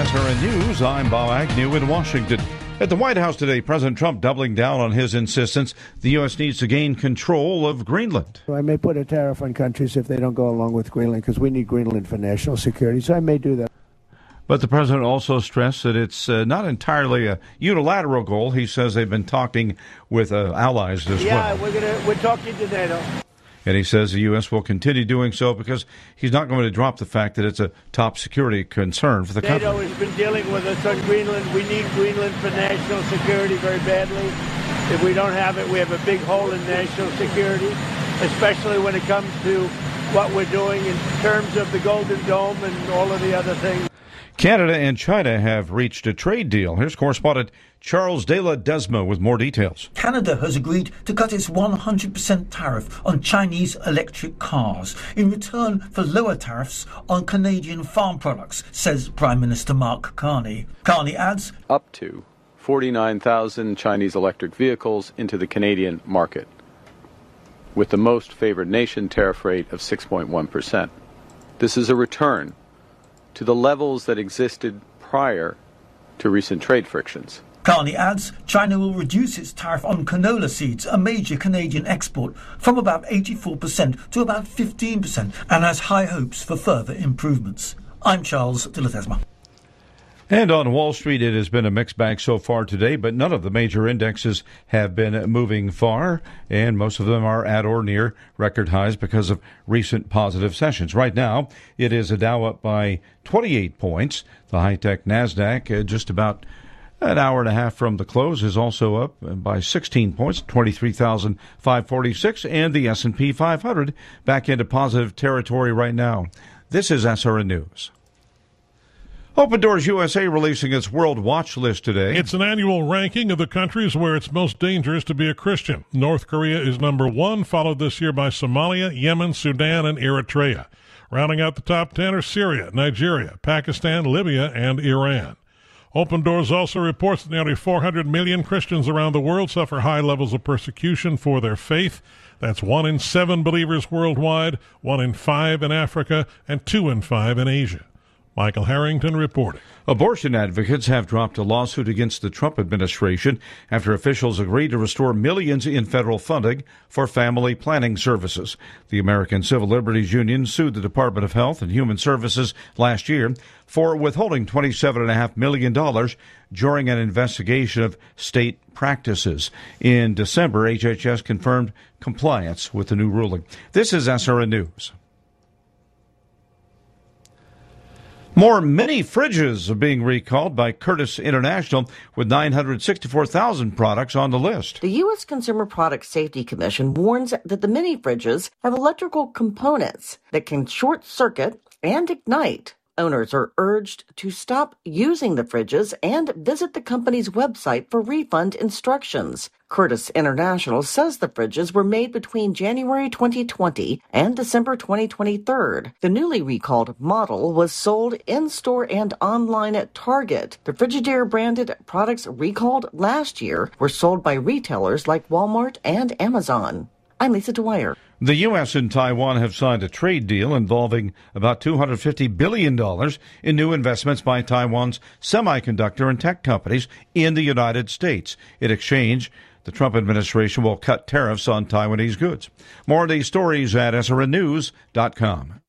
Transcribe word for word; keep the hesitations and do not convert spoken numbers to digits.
S R N News, I'm Bob Agnew in Washington. At the White House today, President Trump doubling down on his insistence the U S needs to gain control of Greenland. I may put a tariff on countries if they don't go along with Greenland, because we need Greenland for national security, so I may do that. But the president also stressed that it's uh, not entirely a unilateral goal. He says they've been talking with uh, allies as yeah, well. Yeah, we're gonna we're talking to NATO. And he says the U S will continue doing so because he's not going to drop the fact that it's a top security concern for the NATO country. NATO has been dealing with us on Greenland. We need Greenland for national security very badly. If we don't have it, we have a big hole in national security, especially when it comes to what we're doing in terms of the Golden Dome and all of the other things. Canada and China have reached a trade deal. Here's correspondent Charles De La Desma with more details. Canada has agreed to cut its one hundred percent tariff on Chinese electric cars in return for lower tariffs on Canadian farm products, says Prime Minister Mark Carney. Carney adds, up to forty-nine thousand Chinese electric vehicles into the Canadian market, with the most favored nation tariff rate of six point one percent. This is a return to the levels that existed prior to recent trade frictions. Carney adds China will reduce its tariff on canola seeds, a major Canadian export, from about eighty-four percent to about fifteen percent, and has high hopes for further improvements. I'm Charles De La Desma. And on Wall Street, it has been a mixed bag so far today, but none of the major indexes have been moving far, and most of them are at or near record highs because of recent positive sessions. Right now, it is a Dow up by twenty-eight points. The high-tech NASDAQ, uh, just about an hour and a half from the close, is also up by sixteen points, twenty-three thousand five hundred forty-six, and the S and P five hundred back into positive territory right now. This is S R N News. Open Doors U S A releasing its World Watch List today. It's an annual ranking of the countries where it's most dangerous to be a Christian. North Korea is number one, followed this year by Somalia, Yemen, Sudan, and Eritrea. Rounding out the top ten are Syria, Nigeria, Pakistan, Libya, and Iran. Open Doors also reports that nearly four hundred million Christians around the world suffer high levels of persecution for their faith. That's one in seven believers worldwide, one in five in Africa, and two in five in Asia. Michael Harrington reporting. Abortion advocates have dropped a lawsuit against the Trump administration after officials agreed to restore millions in federal funding for family planning services. The American Civil Liberties Union sued the Department of Health and Human Services last year for withholding twenty-seven point five million dollars during an investigation of state practices. In December, H H S confirmed compliance with the new ruling. This is S R N News. More mini fridges are being recalled by Curtis International, with nine hundred sixty-four thousand products on the list. The U S Consumer Product Safety Commission warns that the mini fridges have electrical components that can short circuit and ignite. Owners are urged to stop using the fridges and visit the company's website for refund instructions. Curtis International says the fridges were made between January twenty twenty and December twenty twenty-three. The newly recalled model was sold in-store and online at Target. The Frigidaire-branded products recalled last year were sold by retailers like Walmart and Amazon. I'm Lisa Dwyer. The U S and Taiwan have signed a trade deal involving about two hundred fifty billion dollars in new investments by Taiwan's semiconductor and tech companies in the United States. In exchange, the Trump administration will cut tariffs on Taiwanese goods. More of these stories at S R N news dot com.